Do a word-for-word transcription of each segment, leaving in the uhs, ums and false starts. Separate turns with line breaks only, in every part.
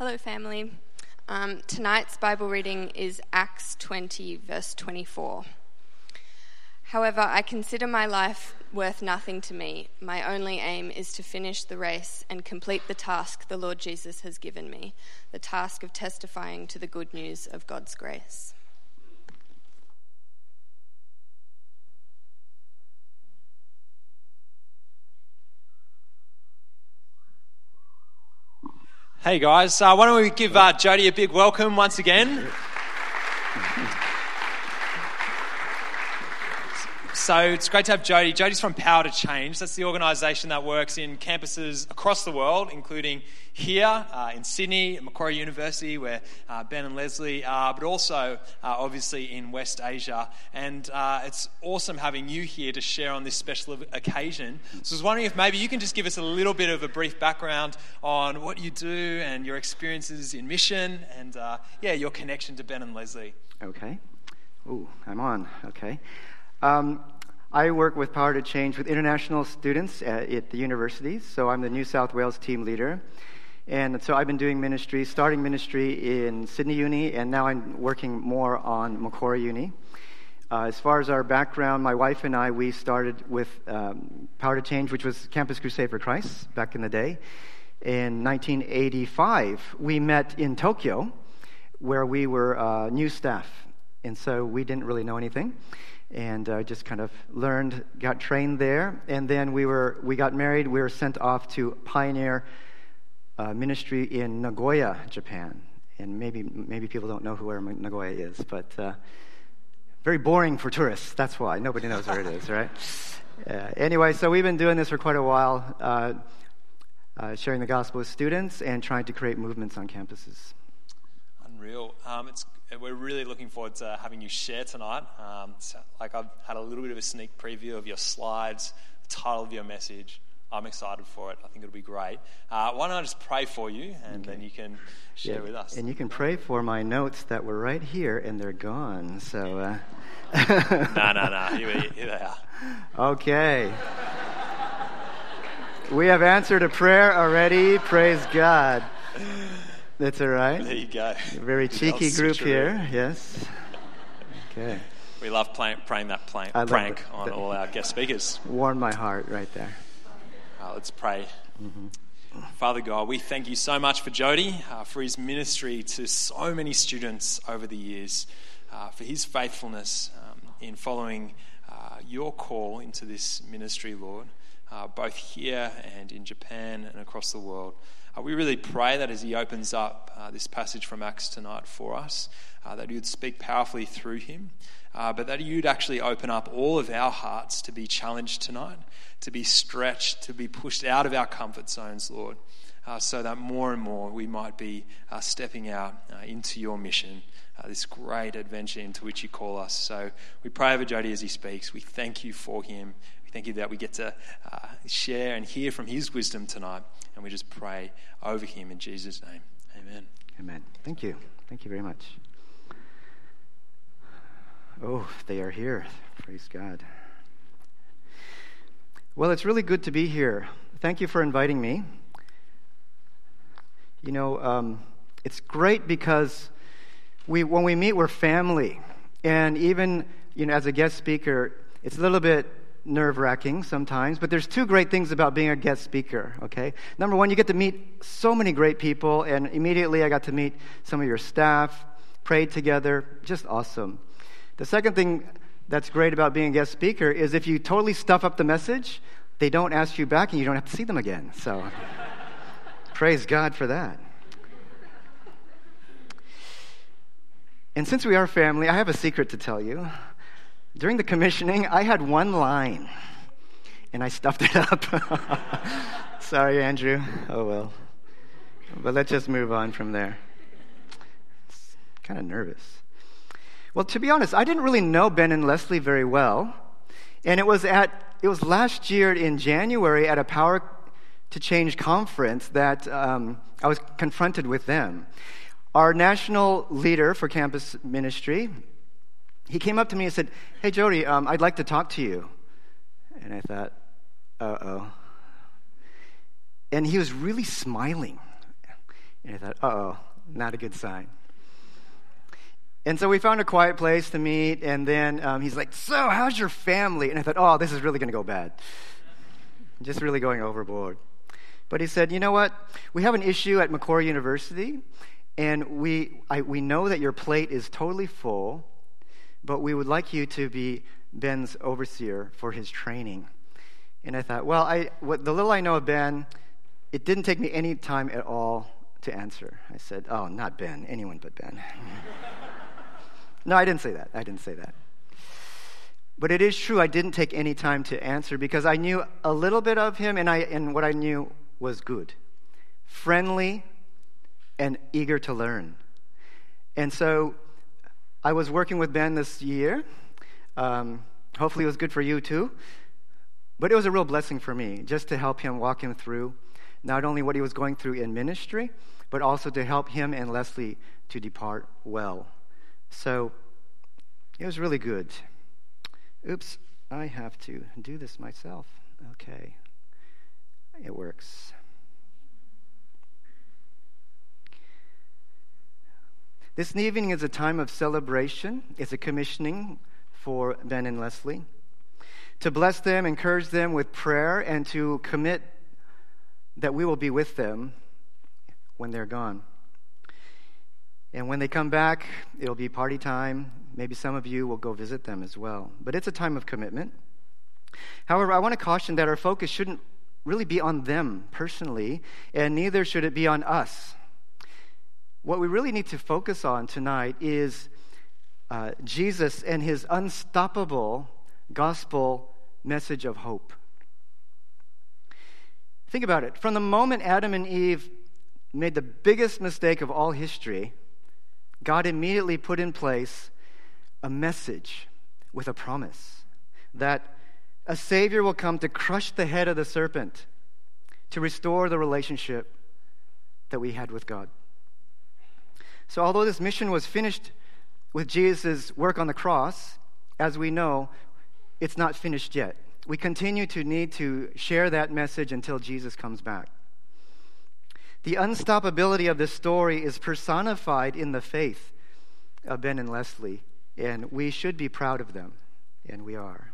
Hello, family. Um, tonight's Bible reading is Acts twenty, verse twenty-four. However, I consider my life worth nothing to me. My only aim is to finish the race and complete the task the Lord Jesus has given me, the task of testifying to the good news of God's grace.
Hey guys, uh, why don't we give uh, Jody a big welcome once again. So it's great to have Jody. Jody's from Power to Change. That's the organisation that works in campuses across the world, including here uh, in Sydney, at Macquarie University, where uh, Ben and Leslie are, but also uh, obviously in West Asia. And uh, it's awesome having you here to share on this special occasion. So I was wondering if maybe you can just give us a little bit of a brief background on what you do and your experiences in mission and, uh, yeah, your connection to Ben and Leslie.
Okay. Ooh, I'm on. Okay. Um, I work with Power to Change with international students at, at the universities, so I'm the New South Wales team leader. And so I've been doing ministry, starting ministry in Sydney Uni, and now I'm working more on Macquarie Uni. Uh, as far as our background, my wife and I, we started with um, Power to Change, which was Campus Crusade for Christ back in the day. In nineteen eighty-five, we met in Tokyo, where we were uh, new staff, and so we didn't really know anything. And uh, just kind of learned, got trained there, and then we were we got married. We were sent off to pioneer uh, ministry in Nagoya, Japan. And maybe maybe people don't know who where Nagoya is, but uh, very boring for tourists. That's why nobody knows where it is, right? Uh, anyway, so we've been doing this for quite a while, uh, uh, sharing the gospel with students and trying to create movements on campuses.
Unreal. Um, it's We're really looking forward to having you share tonight. Um, so, like I've had a little bit of a sneak preview of your slides, the title of your message. I'm excited for it. I think it'll be great. Uh, why don't I just pray for you, and okay. then you can share
yeah,
with us.
And you can pray for my notes that were right here, and they're gone. So. Uh...
no, no, no. Here, here they are.
Okay. We have answered a prayer already. Praise God. That's all right.
There you go.
A very cheeky group here, yes. Okay.
We love play, praying that play, prank the, on the, all our guest speakers.
Warmed my heart right there.
Uh, let's pray.
Mm-hmm.
Father God, we thank you so much for Jody, uh, for his ministry to so many students over the years, uh, for his faithfulness um, in following uh, your call into this ministry, Lord, uh, both here and in Japan and across the world. Uh, we really pray that as he opens up uh, this passage from Acts tonight for us, uh, that you would speak powerfully through him, uh, but that you'd actually open up all of our hearts to be challenged tonight, to be stretched, to be pushed out of our comfort zones, Lord, uh, so that more and more we might be uh, stepping out uh, into your mission, uh, this great adventure into which you call us. So we pray over Jody as he speaks. We thank you for him. Thank you that we get to uh, share and hear from his wisdom tonight. And we just pray over him in Jesus' name. Amen.
Amen. Thank you. Thank you very much. Oh, they are here. Praise God. Well, it's really good to be here. Thank you for inviting me. You know, um, it's great because we when we meet, we're family. And even, you know, as a guest speaker, it's a little bit nerve-wracking sometimes, but there's two great things about being a guest speaker, okay? Number one, you get to meet so many great people, and immediately I got to meet some of your staff, prayed together, just awesome. The second thing that's great about being a guest speaker is if you totally stuff up the message, they don't ask you back and you don't have to see them again, so praise God for that. And since we are family, I have a secret to tell you. During the commissioning, I had one line, and I stuffed it up. Sorry, Andrew. Oh, well. But let's just move on from there. It's kind of nervous. Well, to be honest, I didn't really know Ben and Leslie very well, and it was at it was last year in January at a Power to Change conference that um, I was confronted with them. Our national leader for campus ministry, he came up to me and said, "Hey, Jody, um, I'd like to talk to you." And I thought, uh-oh. And he was really smiling. And I thought, uh-oh, not a good sign. And so we found a quiet place to meet, and then um, he's like, so how's your family? And I thought, oh, this is really going to go bad. Just really going overboard. But he said, you know what? We have an issue at Macquarie University, and we I, we know that your plate is totally full, but we would like you to be Ben's overseer for his training. And I thought, well, I what, the little I know of Ben, it didn't take me any time at all to answer. I said, oh, not Ben, anyone but Ben. No, I didn't say that. I didn't say that. But it is true, I didn't take any time to answer because I knew a little bit of him, and I and what I knew was good, friendly, and eager to learn. And so I was working with Ben this year. Um, hopefully it was good for you too. But it was a real blessing for me just to help him, walk him through not only what he was going through in ministry, but also to help him and Leslie to depart well. So it was really good. Oops, I have to do this myself. Okay, it works. This evening is a time of celebration. It's a commissioning for Ben and Leslie to bless them, encourage them with prayer, and to commit that we will be with them when they're gone. And when they come back, it'll be party time. Maybe some of you will go visit them as well. But it's a time of commitment. However, I want to caution that our focus shouldn't really be on them personally, and neither should it be on us. What we really need to focus on tonight is uh, Jesus and his unstoppable gospel message of hope. Think about it. From the moment Adam and Eve made the biggest mistake of all history, God immediately put in place a message with a promise that a Savior will come to crush the head of the serpent, to restore the relationship that we had with God. So although this mission was finished with Jesus' work on the cross, as we know, it's not finished yet. We continue to need to share that message until Jesus comes back. The unstoppability of this story is personified in the faith of Ben and Leslie, and we should be proud of them, and we are.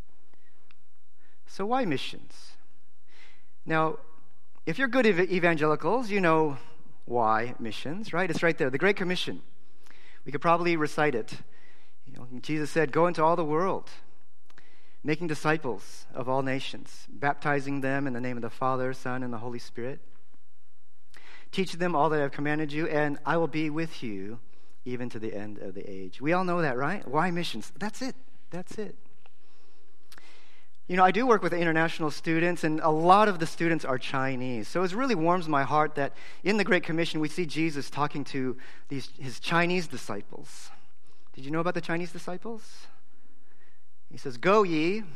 So why missions? Now, if you're good ev- evangelicals, you know why missions, right? It's right there, the Great Commission. We could probably recite it. You know, Jesus said, "Go into all the world, making disciples of all nations, baptizing them in the name of the Father, Son, and the Holy Spirit. Teach them all that I have commanded you, and I will be with you even to the end of the age." We all know that, right? Why missions? That's it. That's it. You know, I do work with international students, and a lot of the students are Chinese. So it really warms my heart that in the Great Commission, we see Jesus talking to these his Chinese disciples. Did you know about the Chinese disciples? He says, "Go ye,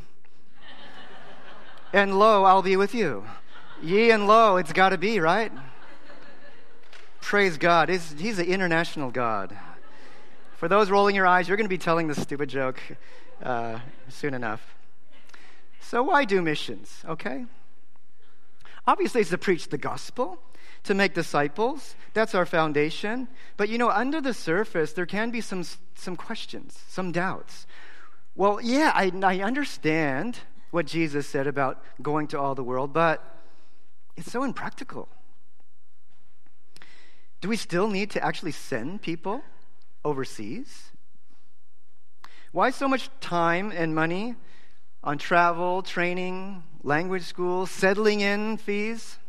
and lo, I'll be with you." Ye and lo, it's got to be, right? Praise God. He's, he's an international God. For those rolling your eyes, you're going to be telling this stupid joke uh, soon enough. So why do missions, okay? Obviously, it's to preach the gospel, to make disciples. That's our foundation. But, you know, under the surface, there can be some some questions, some doubts. Well, yeah, I, I understand what Jesus said about going to all the world, but it's so impractical. Do we still need to actually send people overseas? Why so much time and money on travel, training, language school, settling in fees?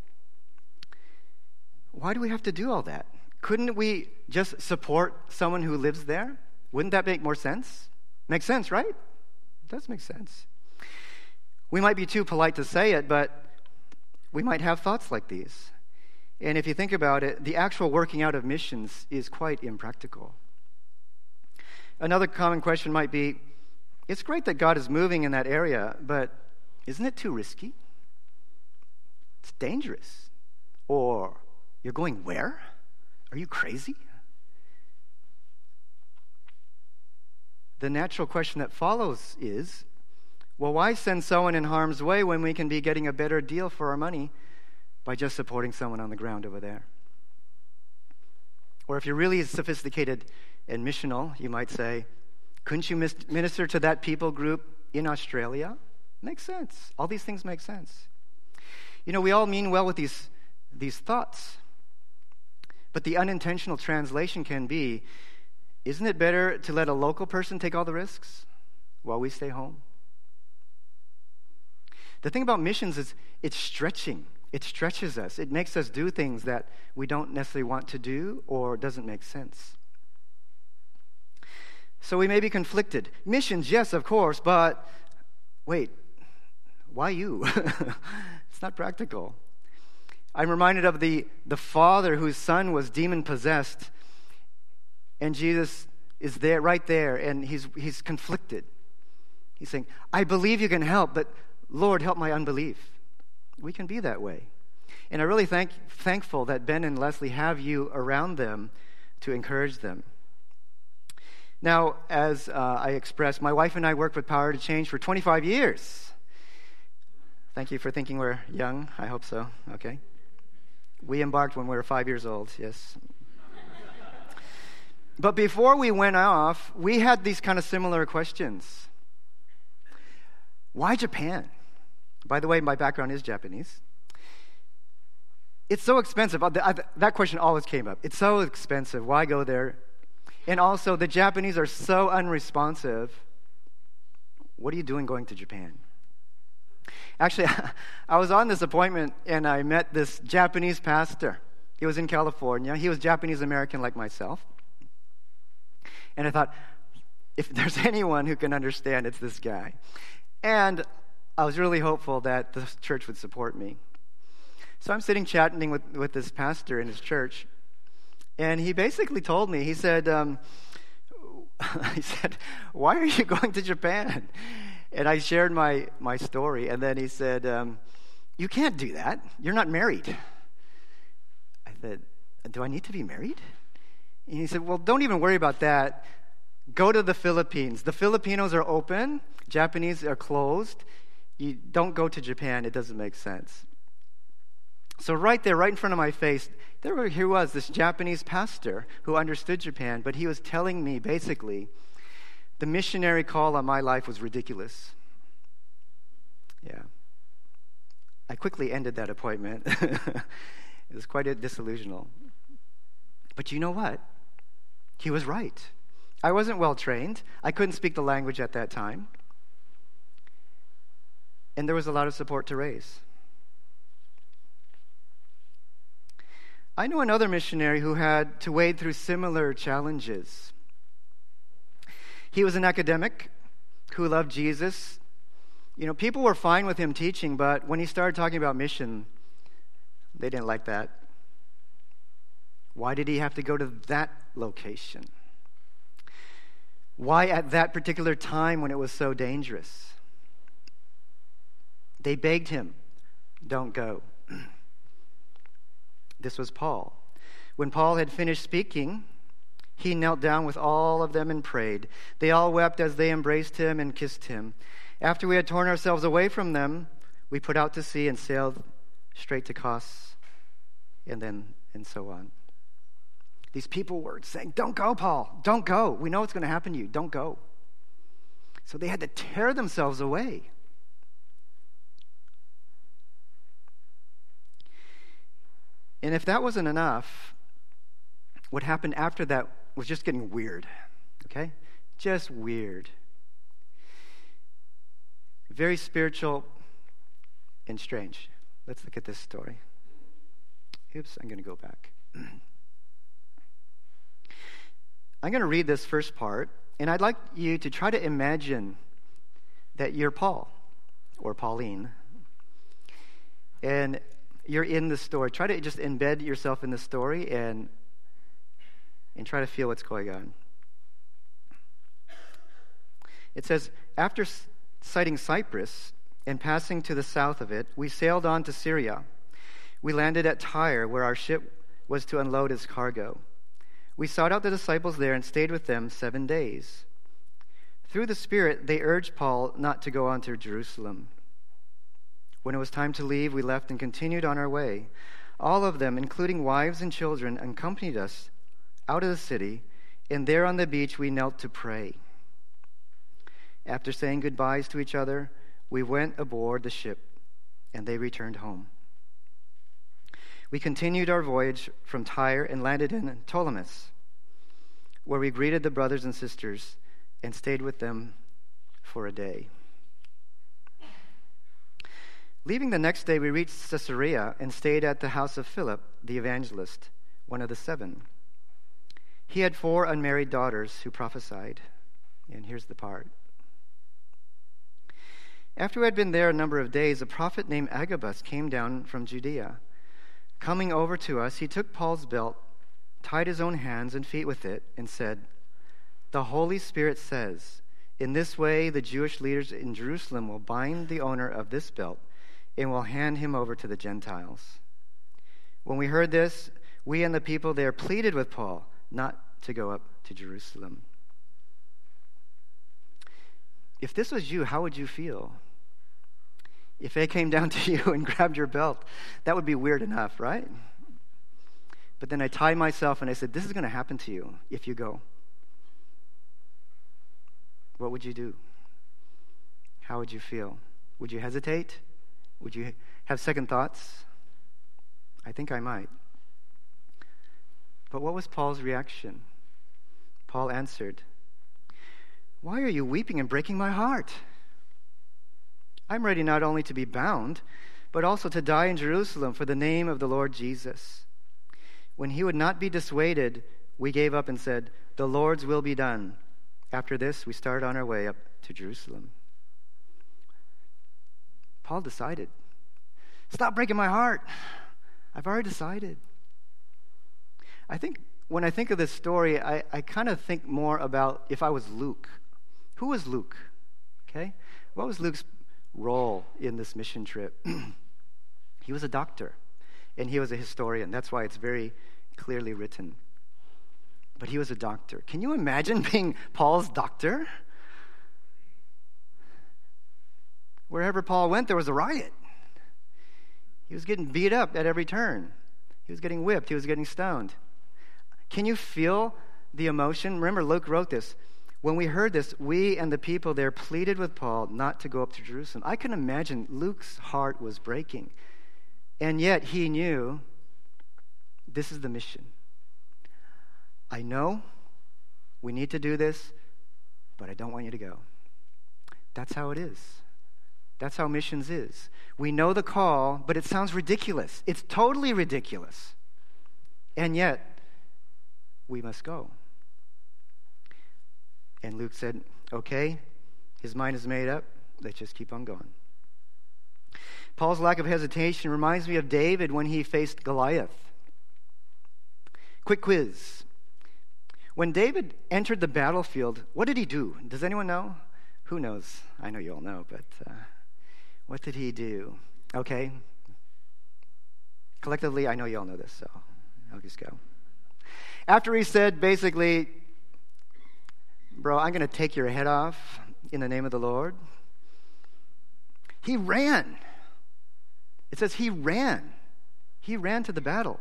Why do we have to do all that? Couldn't we just support someone who lives there? Wouldn't that make more sense? Makes sense, right? It does make sense. We might be too polite to say it, but we might have thoughts like these. And if you think about it, the actual working out of missions is quite impractical. Another common question might be, it's great that God is moving in that area, but isn't it too risky? It's dangerous. Or, you're going where? Are you crazy? The natural question that follows is, well, why send someone in harm's way when we can be getting a better deal for our money by just supporting someone on the ground over there? Or if you're really sophisticated and missional, you might say, couldn't you minister to that people group in Australia? Makes sense. All these things make sense. You know, we all mean well with these, these thoughts. But the unintentional translation can be, isn't it better to let a local person take all the risks while we stay home? The thing about missions is it's stretching. It stretches us. It makes us do things that we don't necessarily want to do or doesn't make sense. So we may be conflicted. Missions, yes, of course, but wait, why you? It's not practical. I'm reminded of the, the father whose son was demon-possessed, and Jesus is there, right there, and he's he's conflicted. He's saying, I believe you can help, but Lord, help my unbelief. We can be that way. And I'm really thank, thankful that Ben and Leslie have you around them to encourage them. Now, as uh, I expressed, my wife and I worked with Power to Change for twenty-five years. Thank you for thinking we're young. I hope so. Okay. We embarked when we were five years old, yes. But before we went off, we had these kind of similar questions. Why Japan? By the way, my background is Japanese. It's so expensive. That question always came up. It's so expensive. Why go there? And also, the Japanese are so unresponsive. What are you doing going to Japan? Actually, I was on this appointment, and I met this Japanese pastor. He was in California. He was Japanese-American like myself. And I thought, if there's anyone who can understand, it's this guy. And I was really hopeful that the church would support me. So I'm sitting chatting with, with this pastor in his church, and he basically told me, he said, um, he said, why are you going to Japan? And I shared my, my story, and then he said, um, you can't do that. You're not married. I said, do I need to be married? And he said, well, don't even worry about that. Go to the Philippines. The Filipinos are open. Japanese are closed. You don't go to Japan. It doesn't make sense. So right there, right in front of my face, there he was, this Japanese pastor who understood Japan, but he was telling me basically the missionary call on my life was ridiculous. Yeah. I quickly ended that appointment. It was quite a disillusional. But you know what? He was right. I wasn't well trained. I couldn't speak the language at that time. And there was a lot of support to raise. I know another missionary who had to wade through similar challenges. He was an academic who loved Jesus. You know, people were fine with him teaching, but when he started talking about mission, they didn't like that. Why did he have to go to that location? Why at that particular time when it was so dangerous? They begged him, don't go. This was Paul. When Paul had finished speaking, he knelt down with all of them and prayed. They all wept as they embraced him and kissed him. After we had torn ourselves away from them, we put out to sea and sailed straight to Kos, and then and so on. These people were saying, don't go, Paul. Don't go. We know what's going to happen to you. Don't go. So they had to tear themselves away. And if that wasn't enough, what happened after that was just getting weird. Okay? Just weird. Very spiritual and strange. Let's look at this story. Oops, I'm going to go back. I'm going to read this first part, and I'd like you to try to imagine that you're Paul or Pauline, and you're in the story. Try to just embed yourself in the story and and try to feel what's going on. It says, after sighting Cyprus and passing to the south of it, we sailed on to Syria. We landed at Tyre, where our ship was to unload its cargo. We sought out the disciples there and stayed with them seven days. Through the Spirit, they urged Paul not to go on to Jerusalem. When it was time to leave, we left and continued on our way. All of them, including wives and children, accompanied us out of the city, and there on the beach we knelt to pray. After saying goodbyes to each other, we went aboard the ship, and they returned home. We continued our voyage from Tyre and landed in Ptolemais, where we greeted the brothers and sisters and stayed with them for a day. Leaving the next day, we reached Caesarea and stayed at the house of Philip, the evangelist, one of the seven. He had four unmarried daughters who prophesied. And here's the part. After we had been there a number of days, a prophet named Agabus came down from Judea. Coming over to us, he took Paul's belt, tied his own hands and feet with it, and said, "The Holy Spirit says, in this way the Jewish leaders in Jerusalem will bind the owner of this belt and will hand him over to the Gentiles." When we heard this, we and the people there pleaded with Paul not to go up to Jerusalem. If this was you, how would you feel? If they came down to you and grabbed your belt, that would be weird enough, right? But then I tied myself and I said, this is going to happen to you if you go. What would you do? How would you feel? Would you hesitate? Would you have second thoughts? I think I might. But what was Paul's reaction? Paul answered, "Why are you weeping and breaking my heart? I'm ready not only to be bound, but also to die in Jerusalem for the name of the Lord Jesus." When he would not be dissuaded, we gave up and said, "The Lord's will be done." After this, we started on our way up to Jerusalem. Paul decided, stop breaking my heart. I've already decided. I think when I think of this story, I, I kind of think more about if I was Luke. Who was Luke? Okay? What was Luke's role in this mission trip? He was a doctor, and he was a historian. That's why it's very clearly written. But he was a doctor. Can you imagine being Paul's doctor? Wherever Paul went, there was a riot. He was getting beat up at every turn. He was getting whipped. He was getting stoned. Can you feel the emotion? Remember, Luke wrote this. When we heard this, we and the people there pleaded with Paul not to go up to Jerusalem. I can imagine Luke's heart was breaking. And yet he knew this is the mission. I know we need to do this, but I don't want you to go. That's how it is. That's how missions is. We know the call, but it sounds ridiculous. It's totally ridiculous. And yet, we must go. And Luke said, okay, his mind is made up. Let's just keep on going. Paul's lack of hesitation reminds me of David when he faced Goliath. Quick quiz. When David entered the battlefield, what did he do? Does anyone know? Who knows? I know you all know, but uh, what did he do? Okay. Collectively, I know you all know this, so I'll just go. After he said, basically, bro, I'm going to take your head off in the name of the Lord, he ran. It says he ran. He ran to the battle.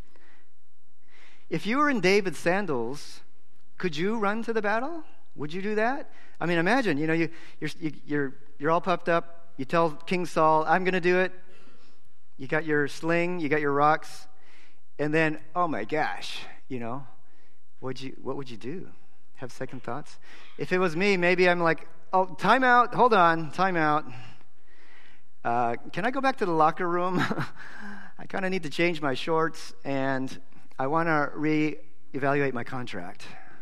If you were in David's sandals, could you run to the battle? Would you do that? I mean, imagine, you know, you, you're, you, you're, you're all puffed up. You tell King Saul, I'm going to do it. You got your sling, you got your rocks. And then, oh my gosh, you know, what'd you, what would you do? Have second thoughts? If it was me, maybe I'm like, oh, time out. Hold on, time out. Uh, can I go back to the locker room? I kind of need to change my shorts, and I want to re-evaluate my contract.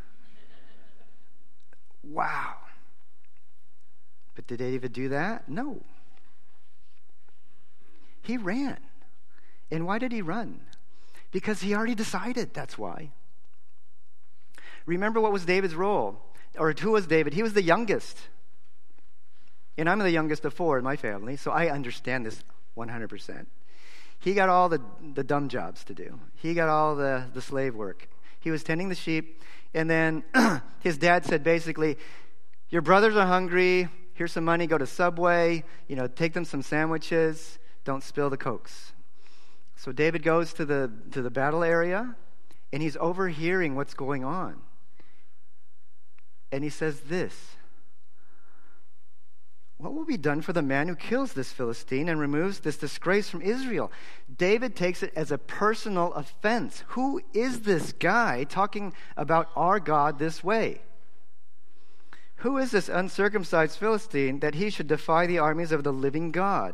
Wow. But did David do that? No. He ran. And why did he run? Because he already decided, that's why. Remember what was David's role? Or who was David? He was the youngest. And I'm the youngest of four in my family, so I understand this one hundred percent. He got all the, the dumb jobs to do. He got all the, the slave work. He was tending the sheep, and then his dad said basically, your brothers are hungry, here's some money, go to Subway, you know, take them some sandwiches, don't spill the Cokes. So David goes to the to the battle area, and he's overhearing what's going on. And he says this, what will be done for the man who kills this Philistine and removes this disgrace from Israel? David takes it as a personal offense. Who is this guy talking about our God this way? Who is this uncircumcised Philistine that he should defy the armies of the living God?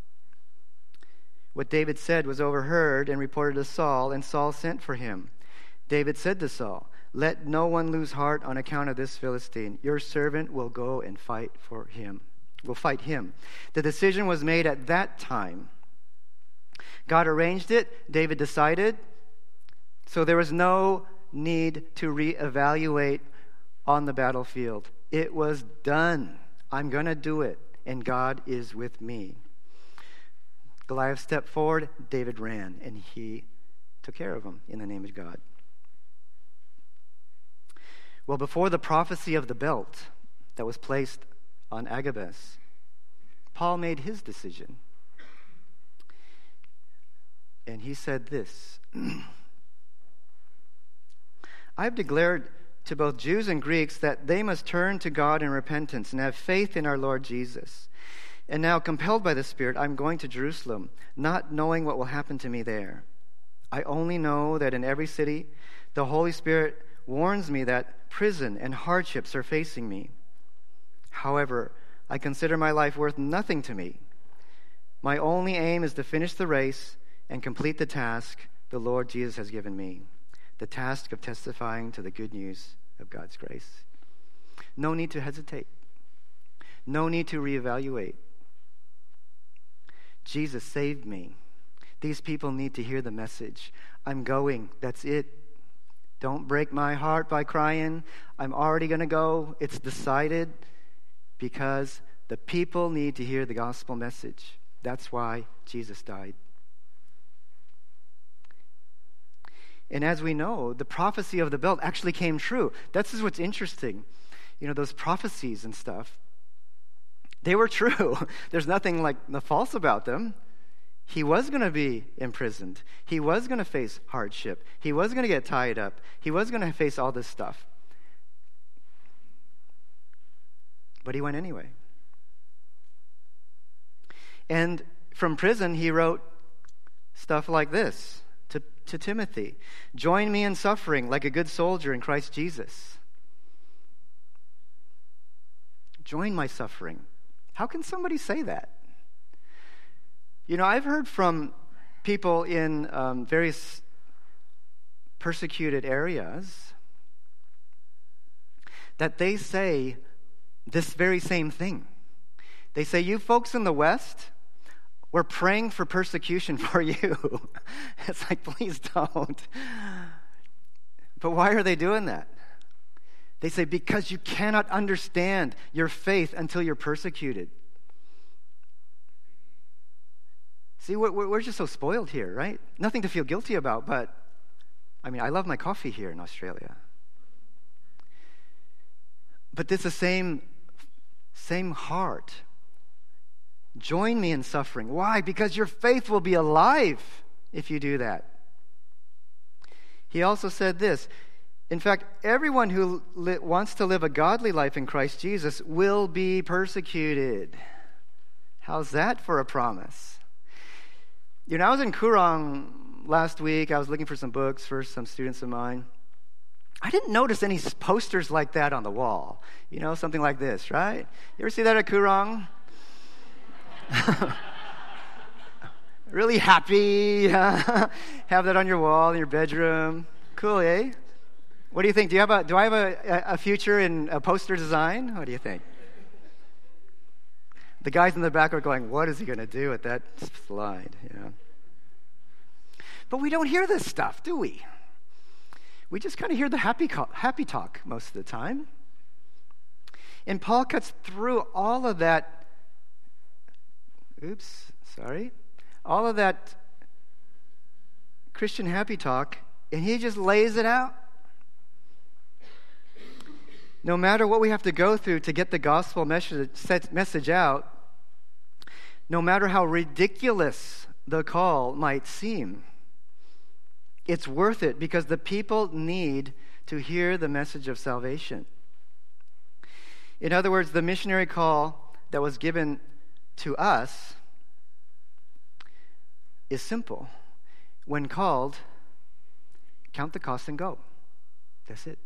What David said was overheard and reported to Saul, and Saul sent for him. David said to Saul, let no one lose heart on account of this Philistine. Your servant will go and fight for him. Will fight him. The decision was made at that time. God arranged it. David decided. So there was no need to reevaluate on the battlefield. It was done. I'm going to do it, and God is with me. Goliath stepped forward. David ran, and he took care of him in the name of God. Well, before the prophecy of the belt that was placed on Agabus, Paul made his decision. And he said this, I have declared to both Jews and Greeks that they must turn to God in repentance and have faith in our Lord Jesus. And now, compelled by the Spirit, I'm going to Jerusalem, not knowing what will happen to me there. I only know that in every city, the Holy Spirit warns me that prison and hardships are facing me. However, I consider my life worth nothing to me. My only aim is to finish the race and complete the task the Lord Jesus has given me, the task of testifying to the good news of God's grace. No need to hesitate. No need to reevaluate. Jesus saved me. These people need to hear the message. I'm going. That's it. Don't break my heart by crying. I'm already going to go. It's decided. Because the people need to hear the gospel message. That's why Jesus died. And as we know, the prophecy of the belt actually came true. That's just what's interesting. You know, those prophecies and stuff, they were true. There's nothing like the false about them. He was going to be imprisoned. He was going to face hardship. He was going to get tied up. He was going to face all this stuff. But he went anyway. And from prison, he wrote stuff like this to, to Timothy. Join me in suffering like a good soldier in Christ Jesus. Join my suffering. How can somebody say that? You know, I've heard from people in um, various persecuted areas that they say this very same thing. They say, you folks in the West, we're praying for persecution for you. It's like, please don't. But why are they doing that? They say, because you cannot understand your faith until you're persecuted. See, we're just so spoiled here, right? Nothing to feel guilty about, but, I mean, I love my coffee here in Australia. But it's the same, same heart. Join me in suffering. Why? Because your faith will be alive if you do that. He also said this. In fact, everyone who li- wants to live a godly life in Christ Jesus will be persecuted. How's that for a promise? You know, I was in Kurong last week. I was looking for some books for some students of mine. I didn't notice any posters like that on the wall. You know, something like this, right? You ever see that at Kurong? Really happy. Have that on your wall in your bedroom. Cool, eh? What do you think? Do you have a? Do I have a, a future in a poster design? What do you think? The guys in the back are going, "What is he going to do with that slide?" You know. But we don't hear this stuff, do we? We just kind of hear the happy happy talk most of the time. And Paul cuts through all of that. Oops, sorry. All of that Christian happy talk, and he just lays it out. No matter what we have to go through to get the gospel message, message out, no matter how ridiculous the call might seem, It's worth it because the people need to hear the message of salvation. In other words, the missionary call that was given to us is simple. When called, count the cost and go. That's it.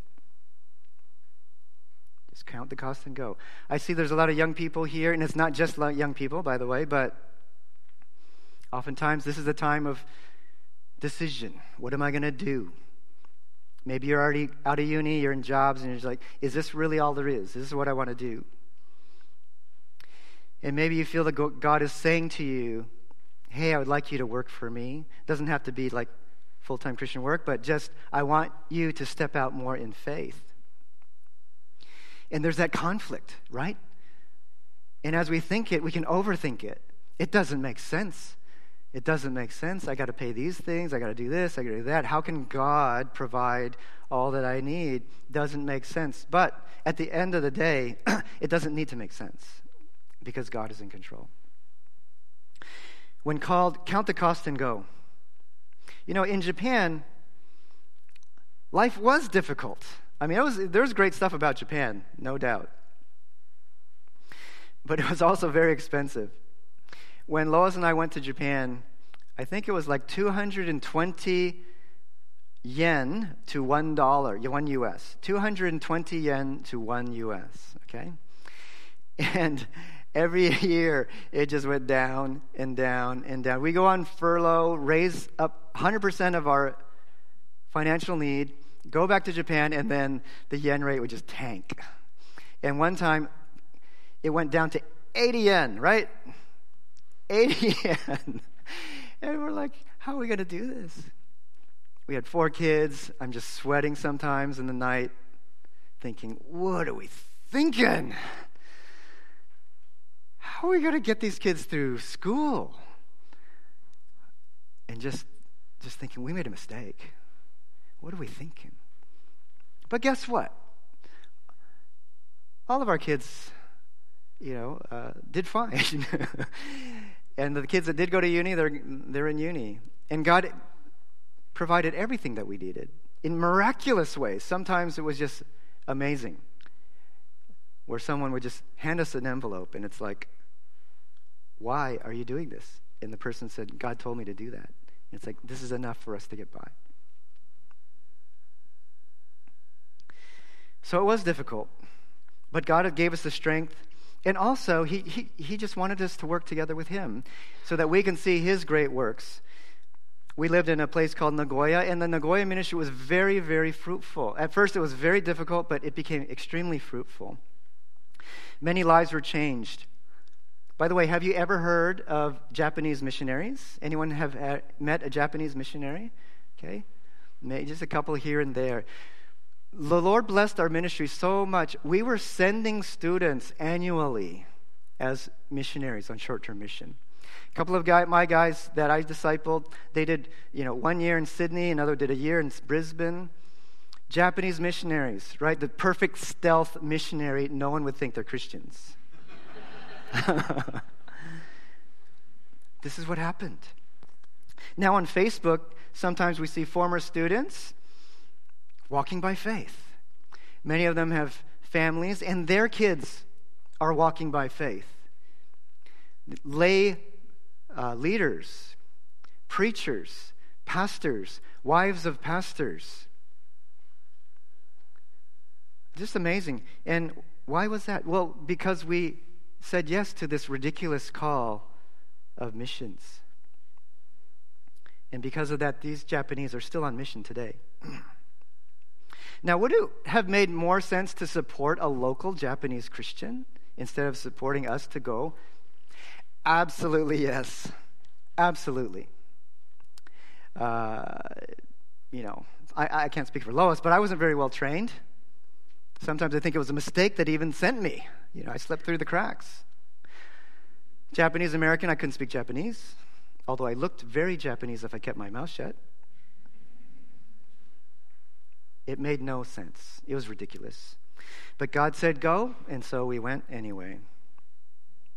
Just count the cost and go. I see there's a lot of young people here, and it's not just young people, by the way, but oftentimes this is a time of decision. What am I going to do? Maybe you're already out of uni, you're in jobs, and you're just like, is this really all there is? This is what I want to do. And maybe you feel that God is saying to you, hey, I would like you to work for me. It doesn't have to be like full-time Christian work, but just I want you to step out more in faith. And there's that conflict, right? And as we think it, we can overthink it. It doesn't make sense. It doesn't make sense. I got to pay these things. I got to do this. I got to do that. How can God provide all that I need? Doesn't make sense. But at the end of the day, it doesn't need to make sense because God is in control. When called, count the cost and go. You know, in Japan, life was difficult. I mean, it was, there was great stuff about Japan, no doubt. But it was also very expensive. When Lois and I went to Japan, I think it was like two hundred twenty yen to one dollar, one U S. two hundred twenty yen to one U S, okay? And every year, it just went down and down and down. We go on furlough, raise up one hundred percent of our financial need, go back to Japan, and then the yen rate would just tank. And one time, it went down to eighty yen, right? eighty yen. And we're like, how are we going to do this? We had four kids. I'm just sweating sometimes in the night, thinking, what are we thinking? How are we going to get these kids through school? And just, just thinking, we made a mistake. What are we thinking? But guess what? All of our kids, you know, uh, did fine. And the kids that did go to uni, they're they're in uni. And God provided everything that we needed in miraculous ways. Sometimes it was just amazing, where someone would just hand us an envelope, and it's like, why are you doing this? And the person said, God told me to do that. And it's like, this is enough for us to get by. So it was difficult, but God gave us the strength. And also, he, he he just wanted us to work together with him so that we can see his great works. We lived in a place called Nagoya, and the Nagoya ministry was very, very fruitful. At first, it was very difficult, but it became extremely fruitful. Many lives were changed. By the way, have you ever heard of Japanese missionaries? Anyone have met a Japanese missionary? Okay, maybe just a couple here and there. The Lord blessed our ministry so much. We were sending students annually as missionaries on short-term mission. A couple of guy, my guys that I discipled, they did, you know, one year in Sydney, another did a year in Brisbane. Japanese missionaries, right? The perfect stealth missionary. No one would think they're Christians. This is what happened. Now on Facebook, sometimes we see former students walking by faith. Many of them have families, and their kids are walking by faith. Lay uh, leaders, preachers, pastors, wives of pastors. Just amazing. And why was that? Well, because we said yes to this ridiculous call of missions. And because of that, these Japanese are still on mission today. Now, would it have made more sense to support a local Japanese Christian instead of supporting us to go? Absolutely, yes. Absolutely. Uh, you know, I, I can't speak for Lois, but I wasn't very well trained. Sometimes I think it was a mistake that even sent me. You know, I slipped through the cracks. Japanese American, I couldn't speak Japanese, although I looked very Japanese if I kept my mouth shut. It made no sense. It was ridiculous. But God said go, and so we went anyway.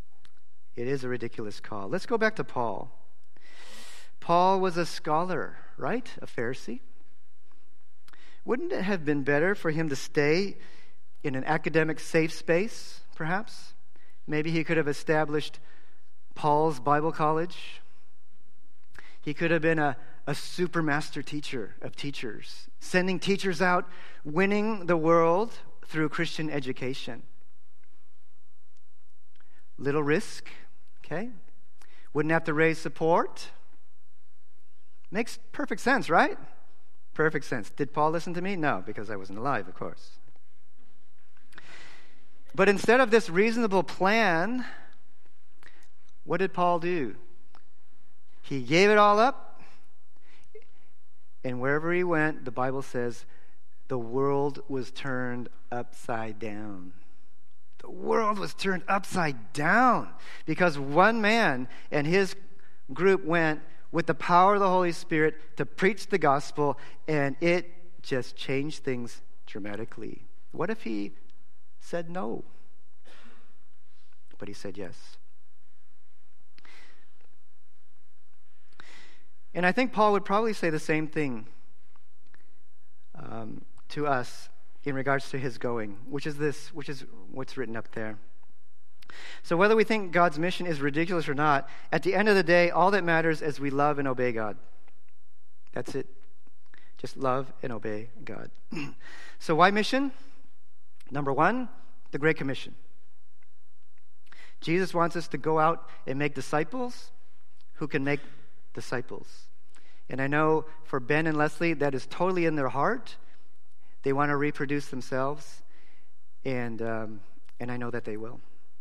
It is a ridiculous call. Let's go back to Paul. Paul was a scholar, right? A Pharisee. Wouldn't it have been better for him to stay in an academic safe space, perhaps? Maybe he could have established Paul's Bible College. He could have been a, a super master teacher of teachers, sending teachers out, winning the world through Christian education. Little risk, okay? Wouldn't have to raise support. Makes perfect sense, right? Perfect sense. Did Paul listen to me? No, because I wasn't alive, of course. But instead of this reasonable plan, what did Paul do? He gave it all up, and wherever he went, the Bible says, the world was turned upside down. The world was turned upside down because one man and his group went with the power of the Holy Spirit to preach the gospel, and it just changed things dramatically. What if he said no? But he said yes. And I think Paul would probably say the same thing um, to us in regards to his going, which is this, which is what's written up there. So whether we think God's mission is ridiculous or not, at the end of the day, all that matters is we love and obey God. That's it. Just love and obey God. So why mission? Number one, the Great Commission. Jesus wants us to go out and make disciples who can make disciples. And I know for Ben and Leslie, that is totally in their heart. They want to reproduce themselves, and um, and I know that they will.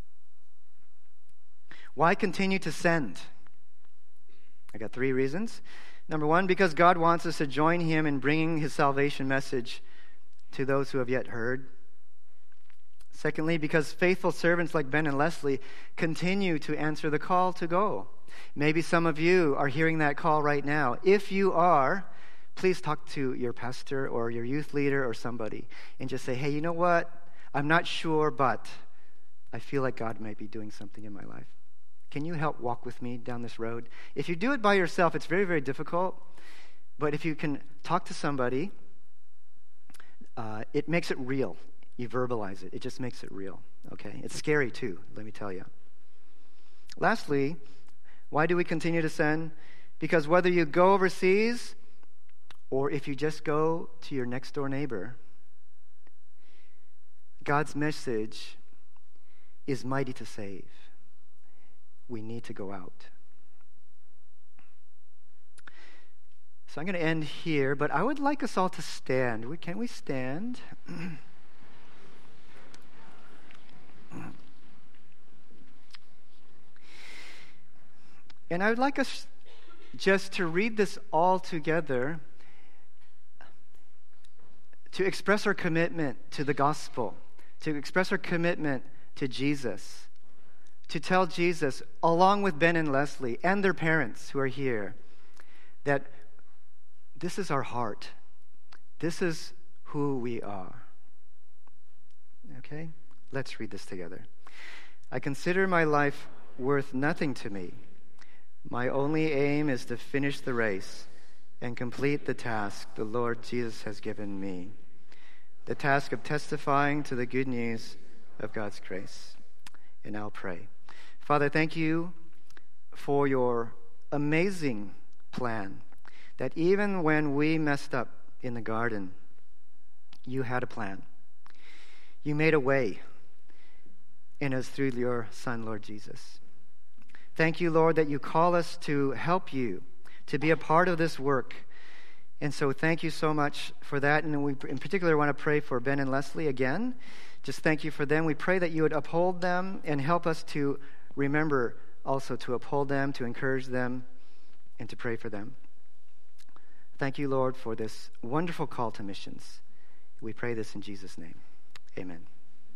Why continue to send? I got three reasons. Number one, because God wants us to join him in bringing his salvation message to those who have yet heard. Secondly, because faithful servants like Ben and Leslie continue to answer the call to go. Maybe some of you are hearing that call right now. If you are, please talk to your pastor or your youth leader or somebody and just say, hey, you know what? I'm not sure, but I feel like God might be doing something in my life. Can you help walk with me down this road? If you do it by yourself, it's very, very difficult. But if you can talk to somebody, uh, it makes it real. You verbalize it. It just makes it real. Okay? It's scary too, let me tell you. Lastly, why do we continue to send? Because whether you go overseas or if you just go to your next door neighbor, God's message is mighty to save. We need to go out. So I'm going to end here, but I would like us all to stand. Can we stand? And I would like us just to read this all together to express our commitment to the gospel, to express our commitment to Jesus, to tell Jesus, along with Ben and Leslie and their parents who are here, that this is our heart. This is who we are. Okay? Let's read this together. I consider my life worth nothing to me. My only aim is to finish the race and complete the task the Lord Jesus has given me, the task of testifying to the good news of God's grace. And I'll pray. Father, thank you for your amazing plan, that even when we messed up in the garden, you had a plan. You made a way, and it was through your Son, Lord Jesus. Thank you, Lord, that you call us to help you, to be a part of this work. And so thank you so much for that. And we in particular want to pray for Ben and Leslie again. Just thank you for them. We pray that you would uphold them and help us to remember also to uphold them, to encourage them, and to pray for them. Thank you, Lord, for this wonderful call to missions. We pray this in Jesus' name. Amen.